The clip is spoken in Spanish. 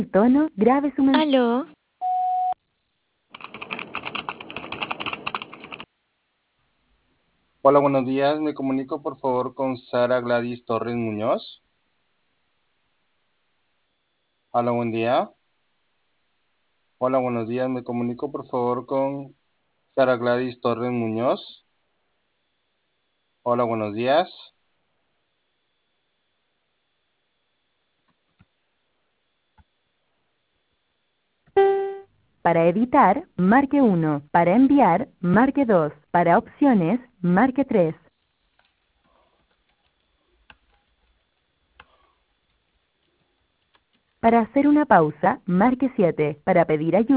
tono, grabe su mensaje. Aló, Hola, buenos días. Me comunico por favor con Sara Gladys Torres Muñoz. Hola, buen día. Hola, buenos días. Me comunico por favor con Sara Gladys Torres Muñoz. Hola, buenos días. Para editar, marque 1. Para enviar, marque 2. Para opciones, marque 3. Para hacer una pausa, marque 7. Para pedir ayuda.